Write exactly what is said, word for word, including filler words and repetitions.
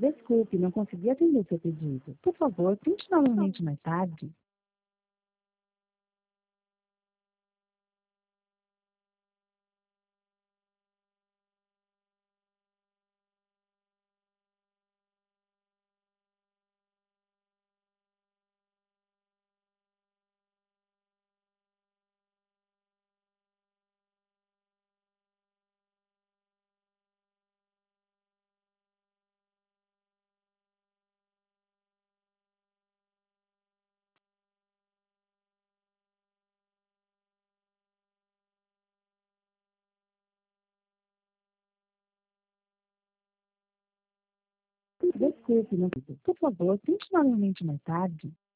Desculpe, não consegui atender seu pedido. Por favor, tente novamente mais tarde. Desculpe, não... Por favor, tente novamente mais tarde.